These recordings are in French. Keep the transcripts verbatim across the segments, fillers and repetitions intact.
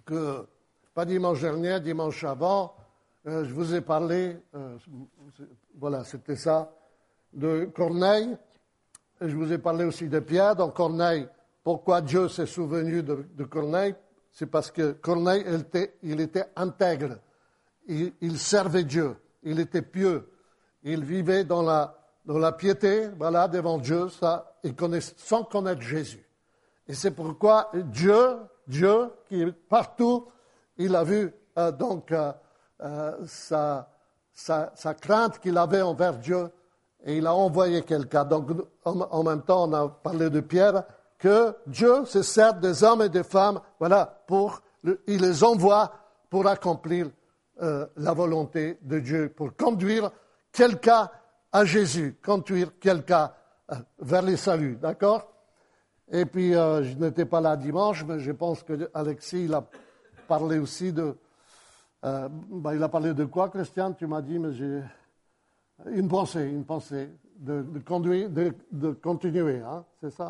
que, pas dimanche dernier, dimanche avant, euh, je vous ai parlé, euh, voilà, c'était ça, de Corneille. Et je vous ai parlé aussi de Pierre. Donc Corneille, pourquoi Dieu s'est souvenu de, de Corneille? C'est parce que Corneille, il était, il était intègre. Il, il servait Dieu. Il était pieux. Il vivait dans la, dans la piété, voilà, devant Dieu, ça, et connaissait, sans connaître Jésus. Et c'est pourquoi Dieu, Dieu, qui est partout, il a vu euh, donc euh, euh, sa, sa, sa crainte qu'il avait envers Dieu, et il a envoyé quelqu'un. Donc, en, en même temps, on a parlé de Pierre, que Dieu se sert des hommes et des femmes, voilà, pour, le, il les envoie pour accomplir euh, la volonté de Dieu, pour conduire quelqu'un à Jésus, conduire quelqu'un euh, vers les saluts, d'accord? Et puis, euh, je n'étais pas là dimanche, mais je pense que Alexis, il a parlé aussi de... Euh, ben, il a parlé de quoi, Christian? Tu m'as dit, mais j'ai... Une pensée, une pensée, de, de, conduire, de, de continuer, hein, c'est ça?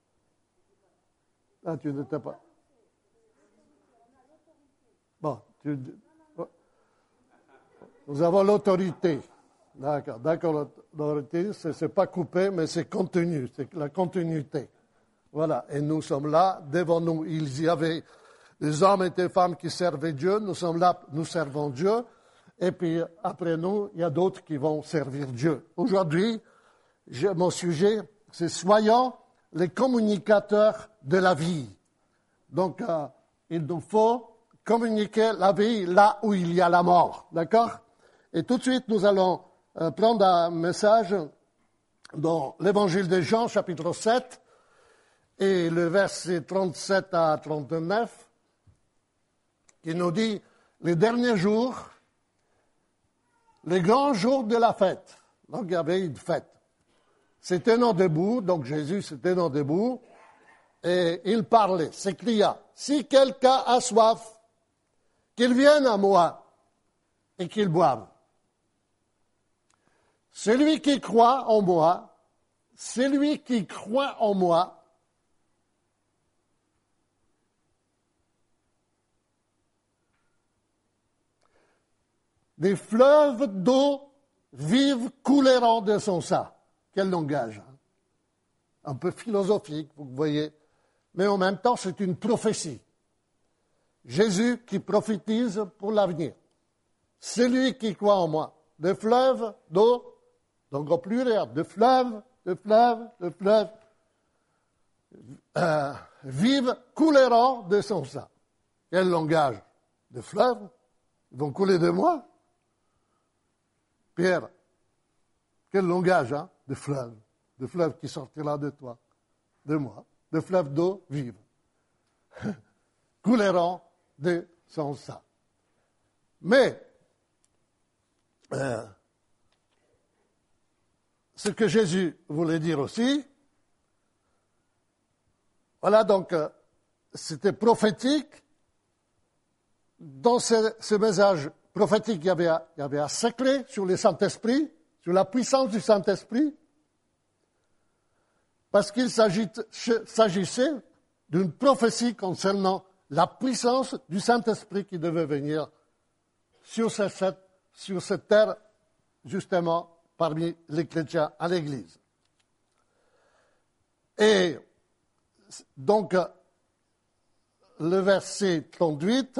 Ah, tu n'étais pas... Bon, tu... Nous avons l'autorité. D'accord, d'accord, l'autorité, ce n'est pas coupé, mais c'est contenu, c'est la continuité. Voilà, et nous sommes là, devant nous, il y avait des hommes et des femmes qui servaient Dieu, nous sommes là, nous servons Dieu, et puis après nous, il y a d'autres qui vont servir Dieu. Aujourd'hui, je, mon sujet, c'est « Soyons les communicateurs de la vie ». Donc, euh, il nous faut communiquer la vie là où il y a la mort, d'accord? Et tout de suite, nous allons euh, prendre un message dans l'Évangile de Jean, chapitre sept, et le verset trente-sept à trente-neuf, qui nous dit « Les derniers jours, les grands jours de la fête. » Donc, il y avait une fête. Se tenant debout, donc Jésus se tenant debout, et il parlait, s'écria, « Si quelqu'un a soif, qu'il vienne à moi et qu'il boive. Celui qui croit en moi, celui qui croit en moi, des fleuves d'eau vive couleront de son sein. » Quel langage, hein? Un peu philosophique, vous voyez, mais en même temps, c'est une prophétie. Jésus qui prophétise pour l'avenir. Celui qui croit en moi, des fleuves d'eau, donc au pluriel, de fleuves, de fleuves, de fleuves, euh, vive couleront de son sein. Quel langage? De fleuves? Ils vont couler de moi? Pierre, quel langage, hein? De fleuves, de fleuves qui sortira de toi, de moi, de fleuves d'eau vive, couleront de son sein. Mais, euh, ce que Jésus voulait dire aussi, voilà, donc, euh, c'était prophétique. Dans ce, ce message prophétique, il y avait, il y avait un secret sur le Saint-Esprit, sur la puissance du Saint-Esprit, parce qu'il s'agissait d'une prophétie concernant la puissance du Saint-Esprit qui devait venir sur cette, sur cette terre, justement, parmi les chrétiens à l'Église. Et donc, le verset trente-huit,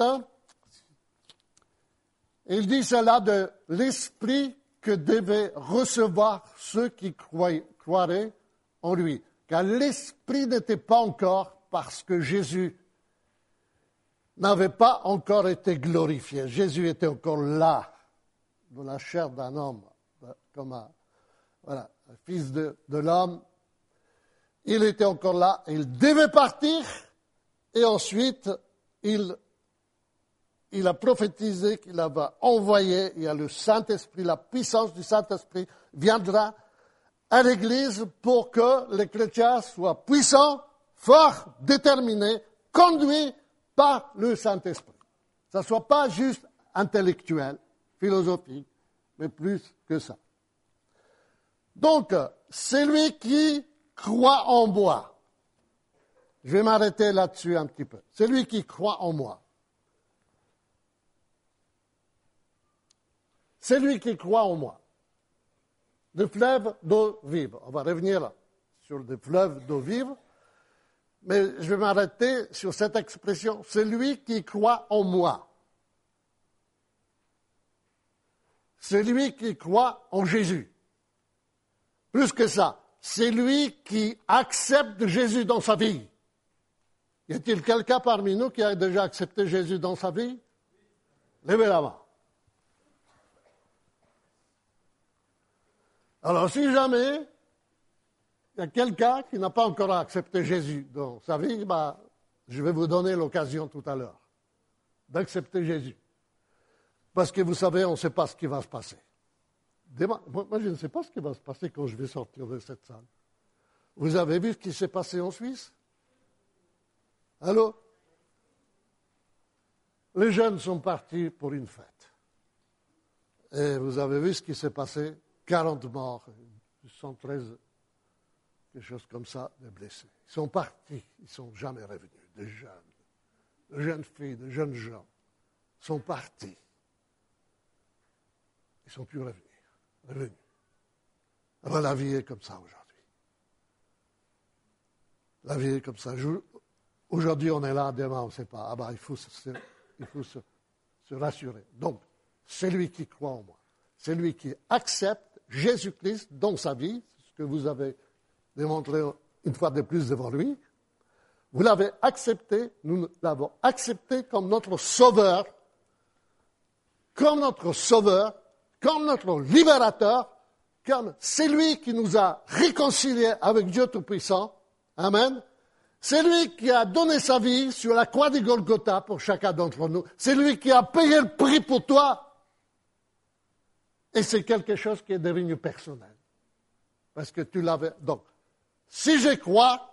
il dit cela de l'Esprit que devaient recevoir ceux qui croiraient en lui. Car l'Esprit n'était pas encore, parce que Jésus n'avait pas encore été glorifié. Jésus était encore là, dans la chair d'un homme, comme un, voilà, un fils de, de l'homme. Il était encore là, il devait partir, et ensuite, il, il a prophétisé qu'il avait envoyé, il y a le Saint-Esprit, la puissance du Saint-Esprit viendra à l'Église pour que les chrétiens soient puissants, forts, déterminés, conduits par le Saint-Esprit. Ça ne soit pas juste intellectuel, philosophique, mais plus que ça. Donc, celui qui croit en moi, je vais m'arrêter là-dessus un petit peu, celui qui croit en moi, C'est lui qui croit en moi. Des fleuves d'eau vive. On va revenir sur des fleuves d'eau vive, mais je vais m'arrêter sur cette expression. C'est lui qui croit en moi. C'est lui qui croit en Jésus. Plus que ça, c'est lui qui accepte Jésus dans sa vie. Y a-t-il quelqu'un parmi nous qui a déjà accepté Jésus dans sa vie? Levez la main. Alors, si jamais il y a quelqu'un qui n'a pas encore accepté Jésus dans sa vie, bah, je vais vous donner l'occasion tout à l'heure d'accepter Jésus. Parce que vous savez, on ne sait pas ce qui va se passer. Moi, je ne sais pas ce qui va se passer quand je vais sortir de cette salle. Vous avez vu ce qui s'est passé en Suisse? Allô? Les jeunes sont partis pour une fête. Et vous avez vu ce qui s'est passé? quarante morts, cent treize, quelque chose comme ça, de blessés. Ils sont partis, ils ne sont jamais revenus. Des jeunes, de jeunes filles, de jeunes gens sont partis. Ils ne sont plus revenus. revenus. Alors la vie est comme ça aujourd'hui. La vie est comme ça. Aujourd'hui, on est là, demain, on ne sait pas. Ah ben, il faut, se, il faut se, se rassurer. Donc, c'est lui qui croit en moi. C'est lui qui accepte Jésus-Christ dans sa vie, ce que vous avez démontré une fois de plus devant lui. Vous l'avez accepté, nous l'avons accepté comme notre sauveur, comme notre sauveur, comme notre libérateur, comme c'est lui qui nous a réconciliés avec Dieu Tout-Puissant. Amen. C'est lui qui a donné sa vie sur la croix de Golgotha pour chacun d'entre nous. C'est lui qui a payé le prix pour toi. Et c'est quelque chose qui est devenu personnel. Parce que tu l'avais. Donc, si je crois,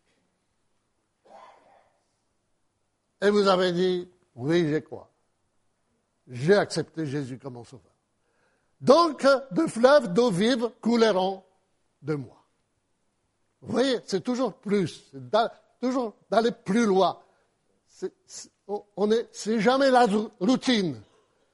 et vous avez dit, oui, je crois. J'ai accepté Jésus comme mon sauveur. Donc, de fleuves d'eau vive couleront de moi. Vous voyez, c'est toujours plus, c'est da, toujours d'aller plus loin. C'est, c'est, on est, c'est jamais la routine.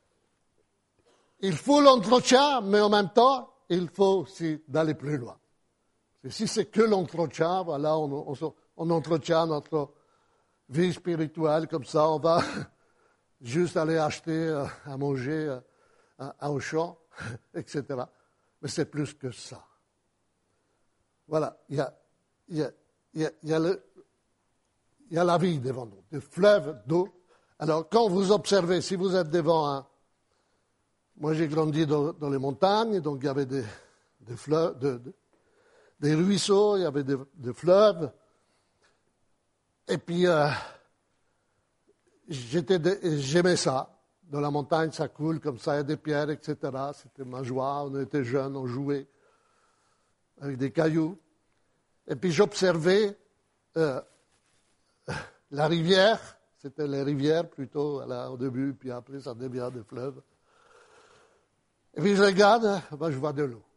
Il faut l'entretien, mais en même temps, il faut aussi d'aller plus loin. Et si c'est que l'entretien, voilà, on, on, on entretient notre vie spirituelle comme ça, on va juste aller acheter à manger à, à Auchan, et cetera. Mais c'est plus que ça. Voilà, il y a, il y a, il y a, il y a, le, il y a la vie devant nous, des fleuves d'eau. Alors, quand vous observez, si vous êtes devant un... Moi, j'ai grandi dans, dans les montagnes, donc il y avait des, des fleuves, de, de, des ruisseaux, il y avait des, des fleuves. Et puis, euh, j'étais de, j'aimais ça. Dans la montagne, ça coule comme ça, il y a des pierres, et cetera. C'était ma joie, on était jeunes, on jouait avec des cailloux. Et puis, j'observais euh, la rivière. C'était les rivières plutôt là, au début, puis après, ça devient des fleuves. Et puis je regarde, ben, je vois de l'eau.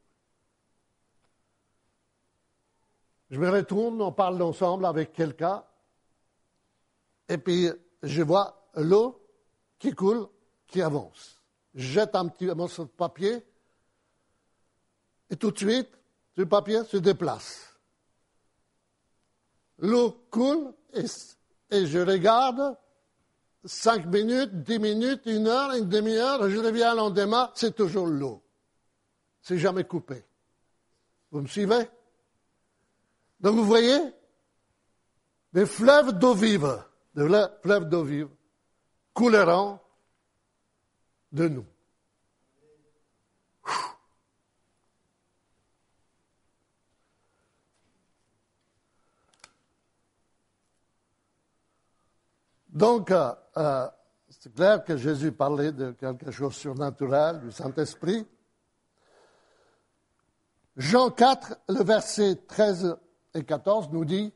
Je me retourne, on parle ensemble avec quelqu'un, et puis je vois l'eau qui coule, qui avance. Je jette un petit morceau de papier, et tout de suite, ce papier se déplace. L'eau coule, et, et je regarde, cinq minutes, dix minutes, une heure, une demi-heure, je reviens le lendemain, c'est toujours l'eau. C'est jamais coupé. Vous me suivez? Donc vous voyez, des fleuves d'eau vive, des fleuves d'eau vive couleront de nous. Donc, euh, euh, c'est clair que Jésus parlait de quelque chose de surnaturel, du Saint-Esprit. Jean quatre, le verset treize et quatorze nous dit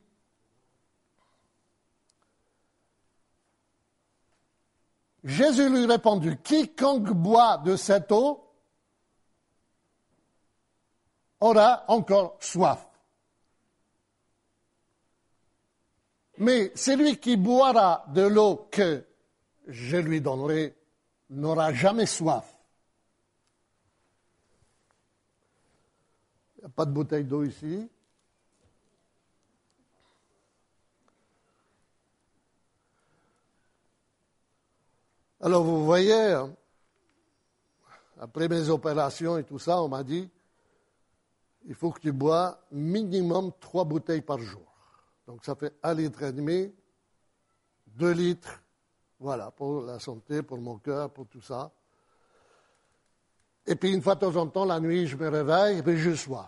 « Jésus lui répondit, quiconque boit de cette eau aura encore soif. Mais celui qui boira de l'eau que je lui donnerai n'aura jamais soif. n'y a pas de bouteille d'eau ici. Alors vous voyez, après mes opérations et tout ça, on m'a dit, il faut que tu bois minimum trois bouteilles par jour. Donc ça fait un litre et demi, deux litres, voilà, pour la santé, pour mon cœur, pour tout ça. Et puis une fois de temps en temps, la nuit, je me réveille, et puis j'ai soif.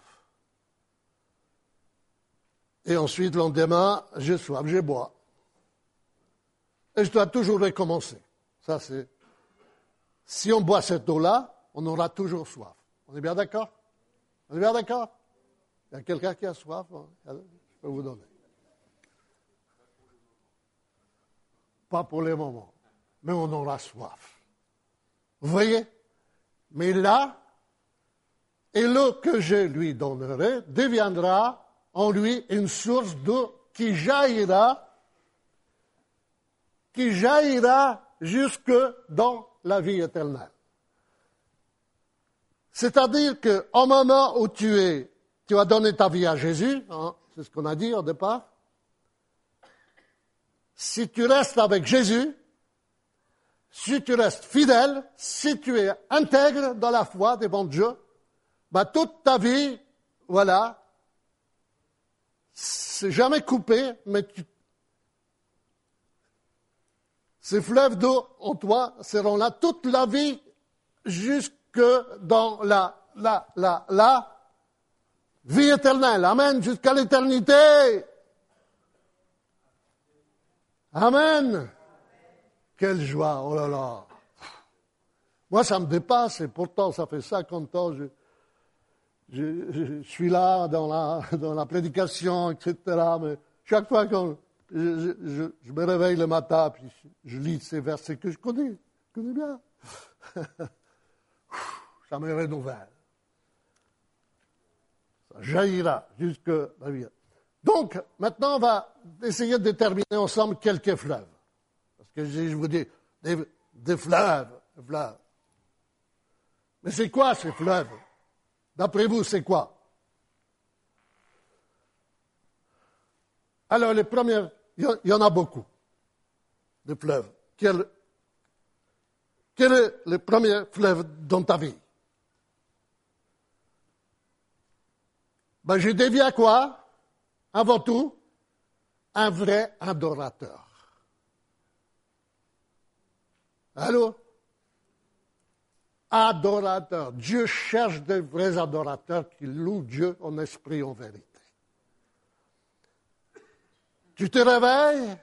Et ensuite, le lendemain, j'ai soif, je bois. Et je dois toujours recommencer. Ça, c'est... Si on boit cette eau-là, on aura toujours soif. On est bien d'accord? On est bien d'accord? Il y a quelqu'un qui a soif? Je peux vous donner. Pas pour les moments, mais on aura soif. Vous voyez? Mais là, et l'eau que je lui donnerai deviendra en lui une source d'eau qui jaillira, qui jaillira jusque dans la vie éternelle. C'est-à-dire qu'au moment où tu es, tu as donné ta vie à Jésus, hein, c'est ce qu'on a dit au départ, si tu restes avec Jésus, si tu restes fidèle, si tu es intègre dans la foi devant Dieu, bah toute ta vie, voilà, c'est jamais coupé, mais tu, ces fleuves d'eau en toi seront là toute la vie jusque dans la, la, la, la vie éternelle. Amen, jusqu'à l'éternité. Amen. Quelle joie, oh là là. Moi, ça me dépasse et pourtant, ça fait cinquante ans, je, je, je, je suis là dans la, dans la prédication, et cetera. Mais chaque fois que je, je, je me réveille le matin, puis je, je lis ces versets que je connais, je connais bien. Ça me renouvelle. Ça jaillira jusque la vie. Donc, maintenant, on va essayer de déterminer ensemble quelques fleuves. Parce que je vous dis, des, des fleuves, des fleuves. Mais c'est quoi ces fleuves? D'après vous, c'est quoi? Alors, les premières, il y en a beaucoup, de fleuves. Quel, quel est le premier fleuve dans ta vie? Ben, je deviens quoi? Avant tout, un vrai adorateur. Allô? Adorateur. Dieu cherche de vrais adorateurs qui louent Dieu en esprit et en vérité. Tu te réveilles?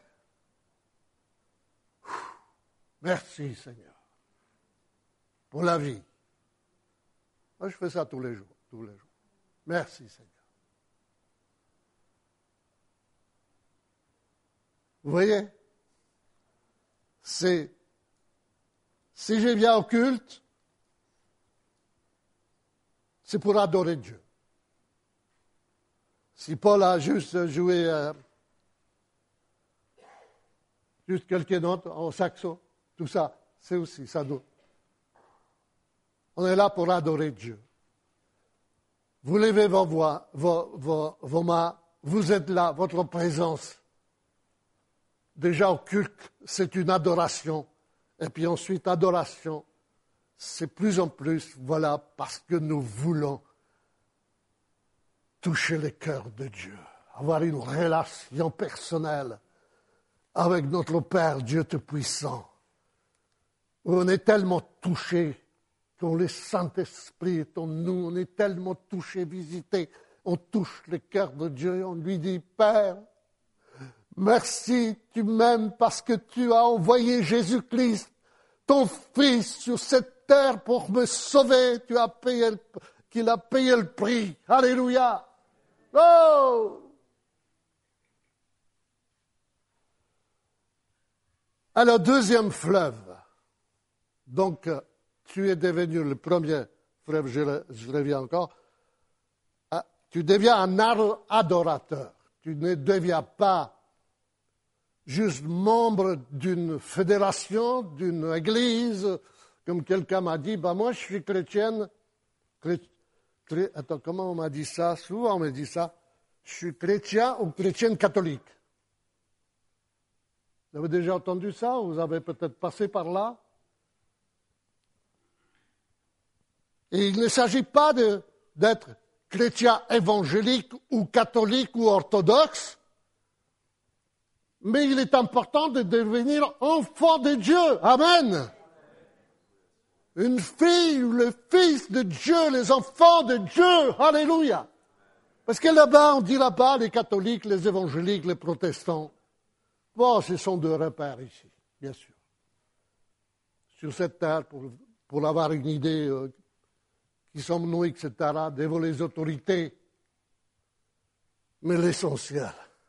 Merci Seigneur pour la vie. Moi, je fais ça tous les jours, tous les jours. Merci Seigneur. Vous voyez? C'est, si je viens au culte, c'est pour adorer Dieu. Si Paul a juste joué euh, juste quelques notes en saxo, tout ça, c'est aussi ça. Doit. On est là pour adorer Dieu. Vous levez vos voix, vos, vos, vos mains, vous êtes là, votre présence. Déjà au culte, c'est une adoration. Et puis ensuite, adoration, c'est plus en plus, voilà, parce que nous voulons toucher le cœur de Dieu, avoir une relation personnelle avec notre Père, Dieu Tout-Puissant. On est tellement touché quand le Saint-Esprit est en nous, on est tellement touché, visité, on touche le cœur de Dieu et on lui dit, Père, merci, tu m'aimes parce que tu as envoyé Jésus-Christ, ton Fils, sur cette terre pour me sauver. Tu as payé, le, qu'il a payé le prix. Alléluia. Oh! Alors, deuxième fleuve. Donc, tu es devenu le premier fleuve, je, je reviens encore. Ah, tu deviens un adorateur. Tu ne deviens pas juste membre d'une fédération, d'une église, comme quelqu'un m'a dit, ben moi je suis chrétienne, attends, comment on m'a dit ça? Souvent on m'a dit ça. Je suis chrétien ou chrétienne catholique. Vous avez déjà entendu ça? Vous avez peut-être passé par là? Et il ne s'agit pas de, d'être chrétien évangélique ou catholique ou orthodoxe, mais il est important de devenir enfant de Dieu. Amen. Une fille ou le fils de Dieu, les enfants de Dieu. Alléluia. Parce que là-bas, on dit là-bas, les catholiques, les évangéliques, les protestants, bon, ce sont deux repères ici, bien sûr. Sur cette terre, pour, pour avoir une idée, euh, qui sommes-nous, et cetera, devant les autorités. Mais l'essentiel,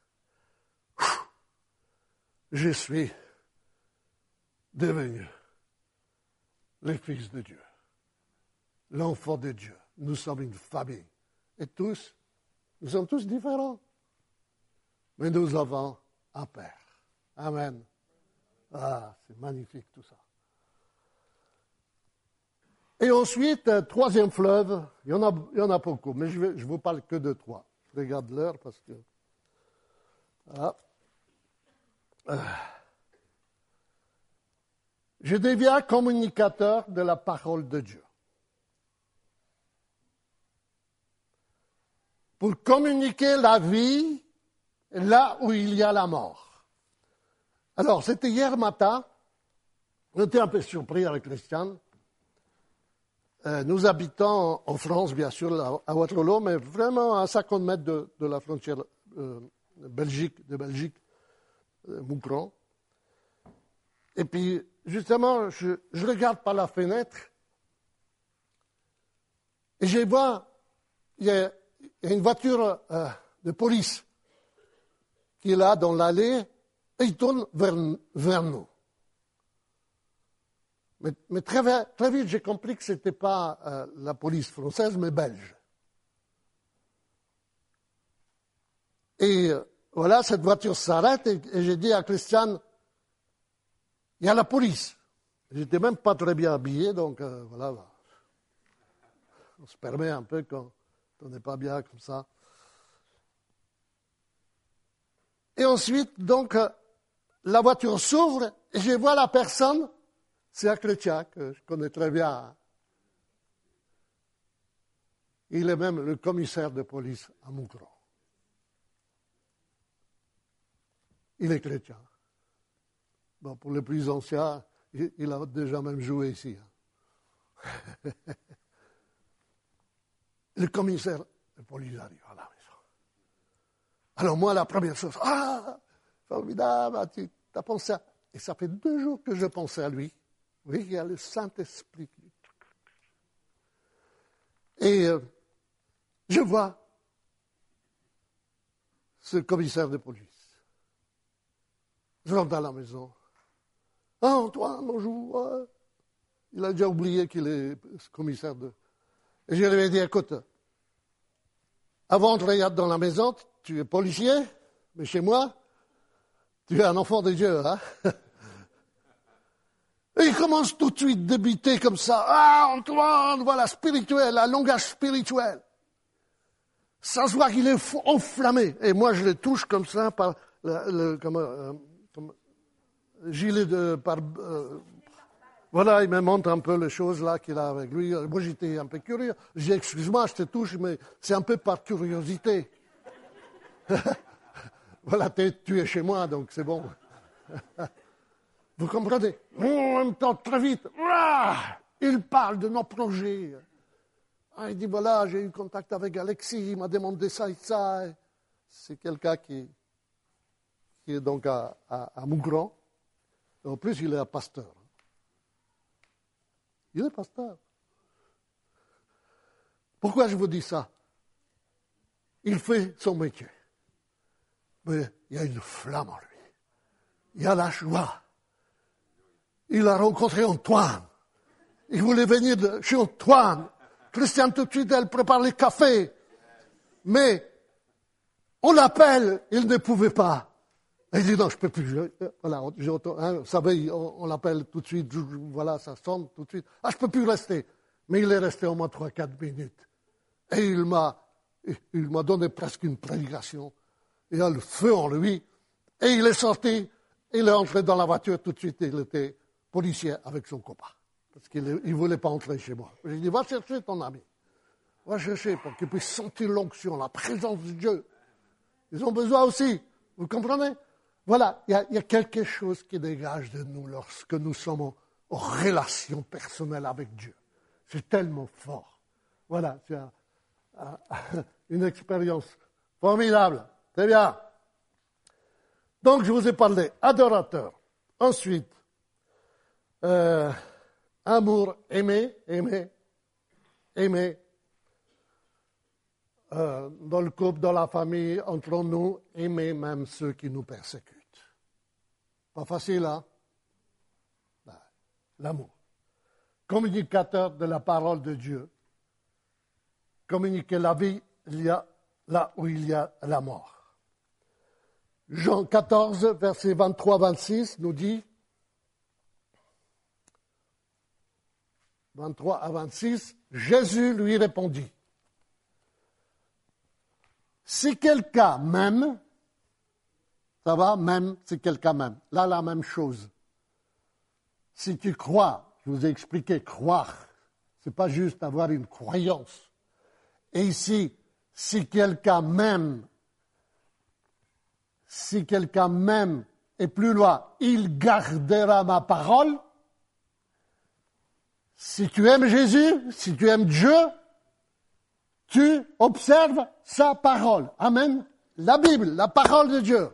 je suis devenu le Fils de Dieu, l'enfant de Dieu. Nous sommes une famille. Et tous, nous sommes tous différents. Mais nous avons un Père. Amen. Ah, c'est magnifique tout ça. Et ensuite, un troisième fleuve, il y en a, il y en a beaucoup, mais je ne vous parle que de trois. Je regarde l'heure parce que... Voilà. Ah. Je deviens communicateur de la parole de Dieu. Pour communiquer la vie là où il y a la mort. Alors, c'était hier matin, on était un peu surpris avec Christiane. Euh, nous habitons en France, bien sûr, à Waterloo, mais vraiment à cinquante mètres de, de la frontière euh, Belgique, de Belgique, euh, Moucron. Et puis, justement, je, je regarde par la fenêtre et je vois, il y a, il y a une voiture euh, de police qui est là dans l'allée et il tourne vers, vers nous. Mais, mais très, très vite, j'ai compris que ce n'était pas euh, la police française, mais belge. Et euh, voilà, cette voiture s'arrête et, et j'ai dit à Christiane, il y a la police. J'étais même pas très bien habillé, donc euh, voilà. Bah, on se permet un peu quand on n'est pas bien comme ça. Et ensuite, donc, euh, la voiture s'ouvre et je vois la personne, c'est un chrétien que je connais très bien. Il est même le commissaire de police à Moucron. Il est chrétien. Bon, pour les plus anciens, il a déjà même joué ici. Le commissaire de police arrive à la maison. Alors moi, la première chose, ah, formidable, tu as pensé à... Et ça fait deux jours que je pensais à lui. Oui, il y a le Saint-Esprit. Et euh, je vois ce commissaire de police. Je rentre à la maison. Ah, Antoine, bonjour. Il a déjà oublié qu'il est commissaire de... Et je lui ai dit, écoute, avant de regarder dans la maison, tu es policier, mais chez moi, tu es un enfant de Dieu, hein? Et il commence tout de suite à débiter comme ça. Ah, Antoine, voilà, spirituel, un langage spirituel. Ça se voit qu'il est enflammé. Et moi, je le touche comme ça par le, le comme, euh, comme gilet de... Par, euh, voilà, il me montre un peu les choses là qu'il a avec lui. Moi, j'étais un peu curieux. Je dis, excuse-moi, je te touche, mais c'est un peu par curiosité. Voilà, tu es chez moi, donc c'est bon. Vous comprenez? En même temps, très vite, il parle de nos projets. Ah, il dit, voilà, j'ai eu contact avec Alexis, il m'a demandé ça et ça. C'est quelqu'un qui, qui est donc à, à, à Moucron. En plus, il est un pasteur. Il est pasteur. Pourquoi je vous dis ça? Il fait son métier. Mais il y a une flamme en lui. Il y a la joie. Il a rencontré Antoine. Il voulait venir de chez Antoine. Christiane, tout de suite, elle prépare les cafés. Mais on l'appelle, il ne pouvait pas. Il dit non, je ne peux plus. Je, voilà, je, hein, vous savez, on, on l'appelle tout de suite. Voilà, ça sonne tout de suite. Ah, je ne peux plus rester. Mais il est resté au moins trois quatre minutes. Et il m'a, il m'a donné presque une prédication. Il a le feu en lui. Et il est sorti, il est entré dans la voiture tout de suite. Il était policier avec son copain. Parce qu'il ne voulait pas entrer chez moi. J'ai dit, va chercher ton ami. Va chercher pour qu'il puisse sentir l'onction, la présence de Dieu. Ils ont besoin aussi. Vous comprenez? Voilà, il y, y a quelque chose qui dégage de nous lorsque nous sommes en, en relation personnelle avec Dieu. C'est tellement fort. Voilà, c'est un, un, une expérience formidable. C'est bien. Donc, je vous ai parlé adorateur. Ensuite, euh, amour, aimer, aimer, aimer. Euh, dans le couple, dans la famille, entre nous, aimer même ceux qui nous persécutent. Pas facile, hein? Ben, l'amour. Communicateur de la parole de Dieu. Communiquer la vie, il y a là où il y a la mort. Jean quatorze, versets vingt-trois à vingt-six, nous dit, vingt-trois à vingt-six, Jésus lui répondit, si quelqu'un m'aime, ça va, même, si quelqu'un m'aime. Là, la même chose. Si tu crois, je vous ai expliqué, croire, c'est pas juste avoir une croyance. Et ici, si quelqu'un m'aime, si quelqu'un m'aime, et plus loin, il gardera ma parole. Si tu aimes Jésus, si tu aimes Dieu, tu observes sa parole. Amen. La Bible, la parole de Dieu.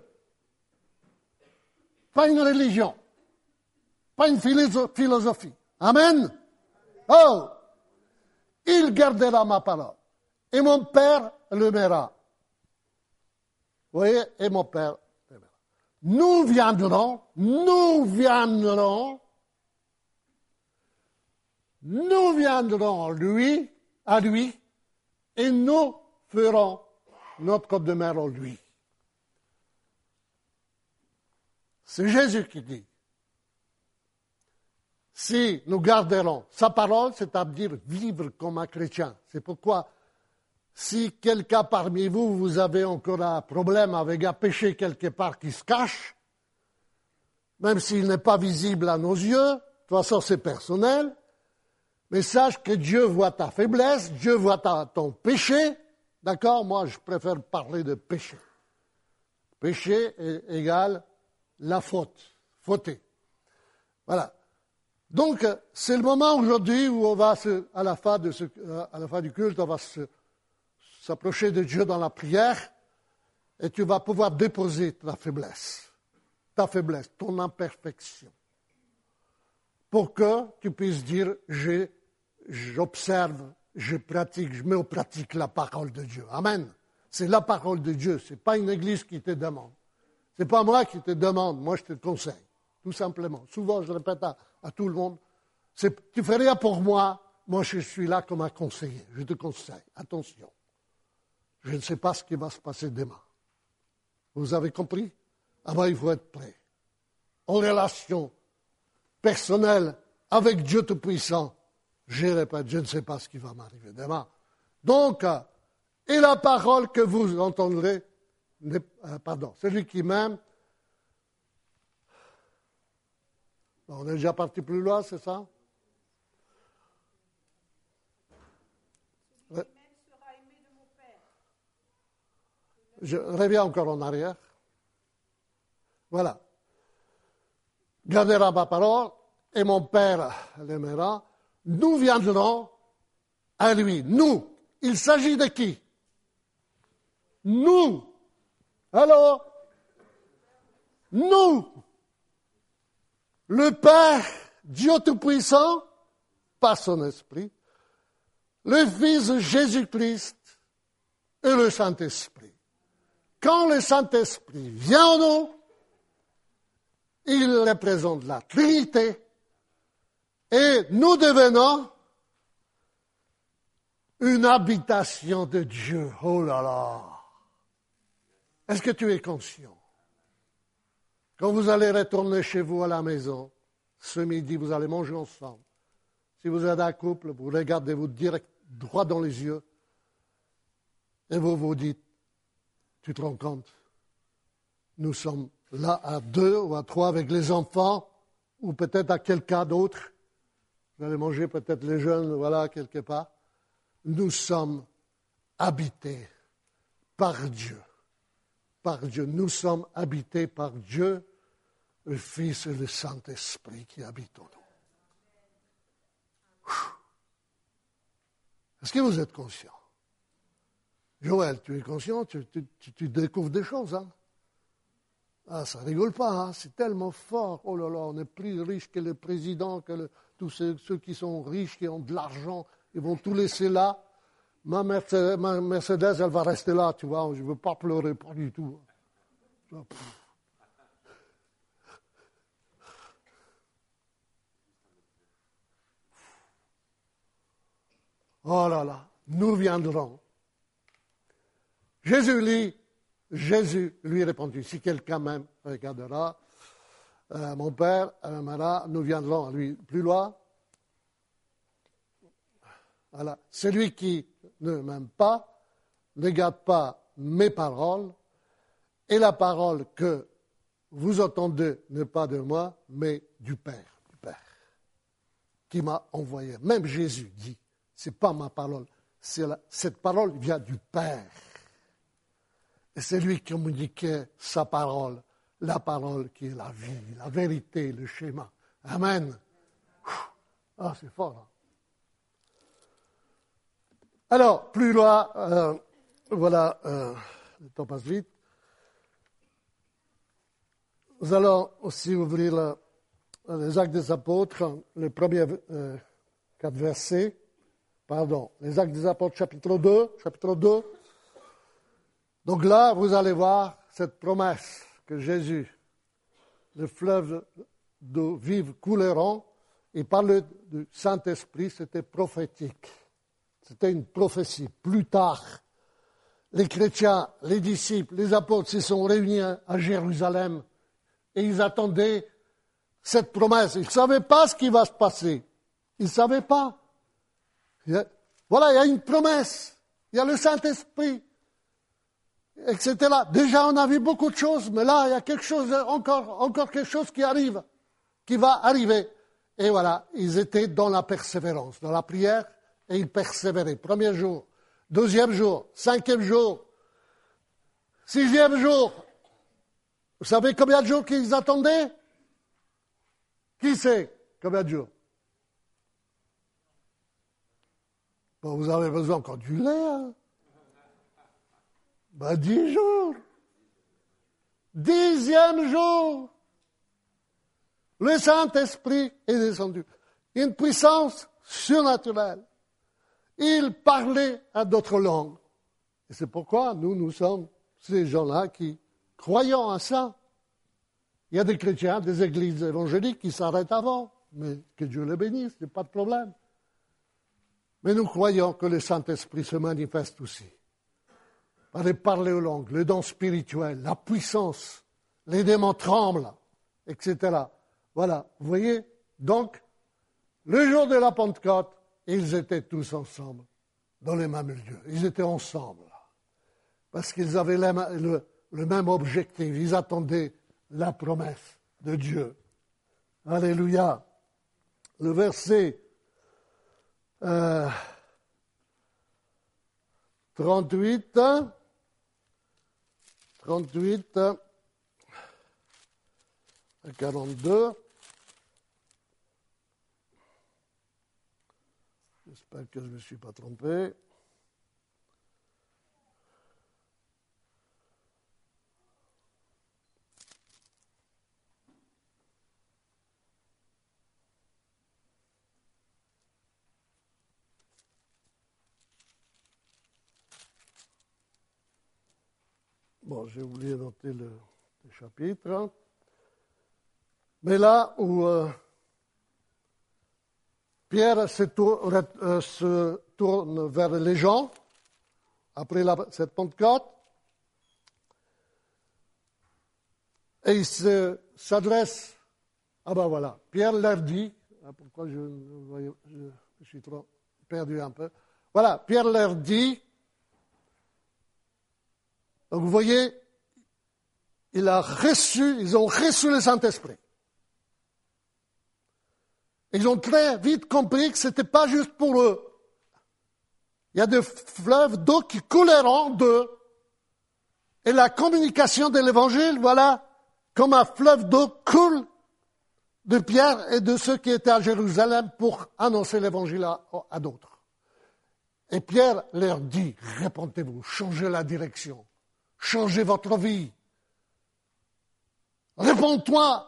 Pas une religion. Pas une philosophie. Amen. Oh! Il gardera ma parole. Et mon Père l'aimera. Vous voyez? Et mon Père l'aimera. Nous viendrons, nous viendrons, nous viendrons lui, à lui, et nous ferons notre demeure en lui. C'est Jésus qui dit. Si nous garderons sa parole, c'est-à-dire vivre comme un chrétien. C'est pourquoi, si quelqu'un parmi vous, vous avez encore un problème avec un péché quelque part qui se cache, même s'il n'est pas visible à nos yeux, de toute façon c'est personnel, mais sache que Dieu voit ta faiblesse, Dieu voit ta, ton péché. D'accord? Moi, je préfère parler de péché. Péché est égal la faute, fauter. Voilà. Donc, c'est le moment aujourd'hui où on va, se, à, la fin de ce, à la fin du culte, on va se, s'approcher de Dieu dans la prière et tu vas pouvoir déposer ta faiblesse, ta faiblesse, ton imperfection, pour que tu puisses dire, j'ai, j'observe, je pratique, je mets en pratique la parole de Dieu. Amen. C'est la parole de Dieu, ce n'est pas une église qui te demande. Ce n'est pas moi qui te demande, moi je te conseille, tout simplement. Souvent, je répète à, à tout le monde, c'est, tu fais rien pour moi, moi je suis là comme un conseiller, je te conseille, attention. Je ne sais pas ce qui va se passer demain. Vous avez compris? Ah ben, il faut être prêt. En relation personnelle avec Dieu Tout-Puissant, je répète, je ne sais pas ce qui va m'arriver demain. Donc, et la parole que vous entendrez, euh, pardon, celui qui m'aime, on est déjà parti plus loin, c'est ça? Ouais. Je reviens encore en arrière. Voilà. Gardera ma parole, et mon Père l'aimera. Nous viendrons à lui. Nous. Il s'agit de qui? Nous. Alors, nous. Le Père, Dieu Tout-Puissant, par son esprit, le Fils Jésus-Christ et le Saint-Esprit. Quand le Saint-Esprit vient en nous, il représente la Trinité et nous devenons une habitation de Dieu. Oh là là! Est-ce que tu es conscient? Quand vous allez retourner chez vous à la maison, ce midi, vous allez manger ensemble. Si vous êtes un couple, vous regardez-vous direct, droit dans les yeux. Et vous vous dites, tu te rends compte, nous sommes là à deux ou à trois avec les enfants, ou peut-être à quelqu'un d'autre. Vous allez manger peut-être les jeunes, voilà, quelque part. Nous sommes habités par Dieu. Par Dieu. Nous sommes habités par Dieu, le Fils et le Saint-Esprit qui habitent en nous. Est-ce que vous êtes conscient? Joël, tu es conscient, tu, tu, tu, tu découvres des choses, hein? Ah, ça rigole pas, hein? C'est tellement fort. Oh là là, on est plus riche que le président, que le, tous ceux, ceux qui sont riches, qui ont de l'argent, ils vont tout laisser là. Ma Mercedes, ma Mercedes, elle va rester là, tu vois, je ne veux pas pleurer, pas du tout. Oh là là, nous viendrons. Jésus lui, Jésus lui répondit, si quelqu'un même regardera, euh, mon Père aimera, nous viendrons à lui plus loin. Voilà. Celui qui ne m'aime pas, ne garde pas mes paroles, et la parole que vous entendez n'est pas de moi, mais du Père, du Père, qui m'a envoyé. Même Jésus dit, c'est pas ma parole, c'est la, cette parole vient du Père. Et c'est lui qui communiquait sa parole, la parole qui est la vie, la vérité, le schéma. Amen. Ah, c'est fort, hein? Alors, plus loin, euh, voilà, euh, le temps passe vite. Nous allons aussi ouvrir le, les Actes des Apôtres, les premiers euh, quatre versets. Pardon, les Actes des Apôtres, chapitre deux, chapitre deux. Donc là, vous allez voir cette promesse que Jésus, le fleuve d'eau vive couleront, il parle du Saint-Esprit, c'était prophétique. C'était une prophétie. Plus tard, les chrétiens, les disciples, les apôtres se sont réunis à Jérusalem et ils attendaient cette promesse. Ils ne savaient pas ce qui va se passer. Ils ne savaient pas. Voilà, il y a une promesse. Il y a le Saint-Esprit, et cetera. Déjà, on a vu beaucoup de choses, mais là, il y a quelque chose, encore, encore quelque chose qui arrive, qui va arriver. Et voilà, ils étaient dans la persévérance, dans la prière, et ils persévéraient. Premier jour, deuxième jour, cinquième jour, sixième jour. Vous savez combien de jours qu'ils attendaient? Qui sait combien de jours? Bon, vous avez besoin encore du lait, hein? Ben, dix jours. Dixième jour. Le Saint-Esprit est descendu. Une puissance surnaturelle. Il parlait à d'autres langues. Et c'est pourquoi nous, nous sommes ces gens-là qui croyons à ça. Il y a des chrétiens, des églises évangéliques qui s'arrêtent avant. Mais que Dieu les bénisse, il n'y a pas de problème. Mais nous croyons que le Saint-Esprit se manifeste aussi. Par les parler aux langues, le don spirituel, la puissance, les démons tremblent, et cetera. Voilà, vous voyez? Donc, le jour de la Pentecôte, ils étaient tous ensemble, dans les mêmes lieux. Ils étaient ensemble, parce qu'ils avaient le, le, le même objectif. Ils attendaient la promesse de Dieu. Alléluia. Le verset euh, trente-huit, trente-huit à quarante-deux. J'espère que je ne me suis pas trompé. Bon, j'ai oublié de noter le, le chapitre. Mais là où euh, Pierre se tourne, euh, se tourne vers les gens, après la, cette Pentecôte, et il se, s'adresse, ah ben voilà, Pierre leur dit, ah, pourquoi je, je, je, je suis trop perdu un peu, voilà, Pierre leur dit, Donc vous voyez, il a reçu, ils ont reçu le Saint-Esprit. Ils ont très vite compris que ce n'était pas juste pour eux. Il y a des fleuves d'eau qui couleront d'eux. Et la communication de l'Évangile, voilà, comme un fleuve d'eau coule de Pierre et de ceux qui étaient à Jérusalem pour annoncer l'Évangile à, à d'autres. Et Pierre leur dit, répentez-vous, changez la direction, changez votre vie. Réponds-toi.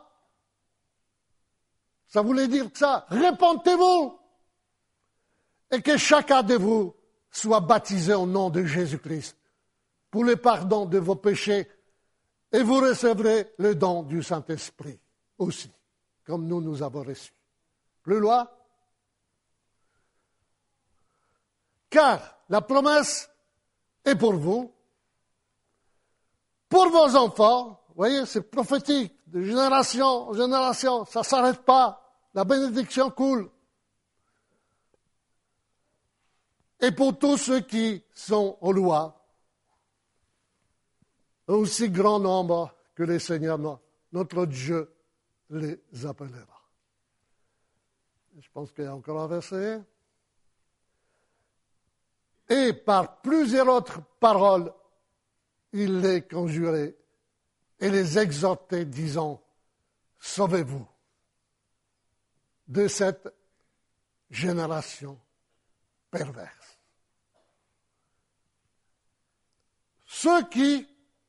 Ça voulait dire ça. Répentez-vous. Et que chacun de vous soit baptisé au nom de Jésus-Christ pour le pardon de vos péchés et vous recevrez le don du Saint-Esprit aussi, comme nous, nous avons reçu. Plus loin. Car la promesse est pour vous, pour vos enfants. Vous voyez, c'est prophétique, de génération en génération, ça ne s'arrête pas. La bénédiction coule. Et pour tous ceux qui sont aux lois, un aussi grand nombre que le Seigneur, notre Dieu, les appellera. Je pense qu'il y a encore un verset. Et par plusieurs autres paroles, il les conjurait et les exhortait, disant, sauvez-vous de cette génération perverse. Ceux qui,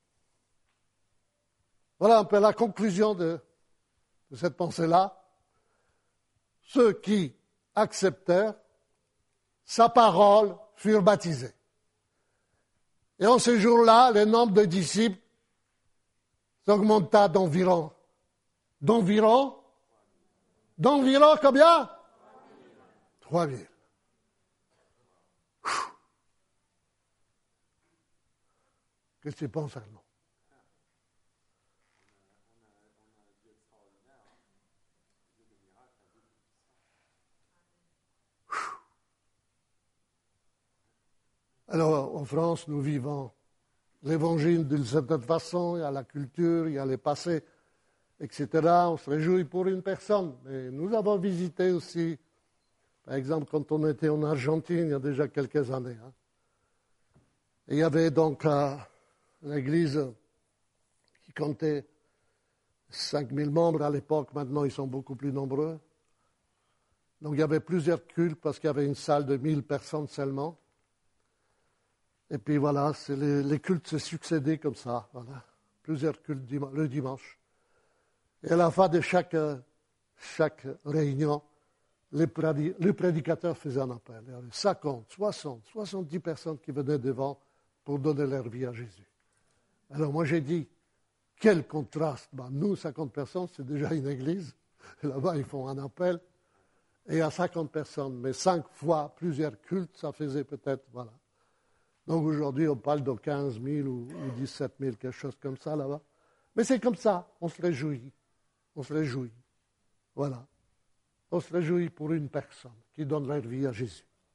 voilà un peu la conclusion de, de cette pensée-là, ceux qui acceptèrent sa parole furent baptisés. Et en ce jour-là, le nombre de disciples augmenta d'environ, d'environ, d'environ combien? Trois mille. Qu'est-ce que tu penses, Arnaud? Alors, en France, nous vivons l'Évangile d'une certaine façon, il y a la culture, il y a les passés, et cetera. On se réjouit pour une personne. Mais nous avons visité aussi, par exemple, quand on était en Argentine, il y a déjà quelques années. Hein. Et il y avait donc euh, l'église qui comptait cinq mille membres à l'époque. Maintenant, ils sont beaucoup plus nombreux. Donc, il y avait plusieurs cultes parce qu'il y avait une salle de mille personnes seulement. Et puis voilà, c'est les, les cultes se succédaient comme ça, voilà. Plusieurs cultes le dimanche. Et à la fin de chaque, chaque réunion, le, prédi, le prédicateur faisait un appel. Il y avait cinquante, soixante, soixante-dix personnes qui venaient devant pour donner leur vie à Jésus. Alors moi j'ai dit, quel contraste. Ben, nous, cinquante personnes, c'est déjà une église. Et là-bas, ils font un appel. Et à cinquante personnes, mais cinq fois plusieurs cultes, ça faisait peut-être, voilà. Donc aujourd'hui, on parle de quinze mille ou, ou dix-sept mille, quelque chose comme ça là-bas. Mais c'est comme ça, on se réjouit. On se réjouit. Voilà. On se réjouit pour une personne qui donne leur vie à Jésus.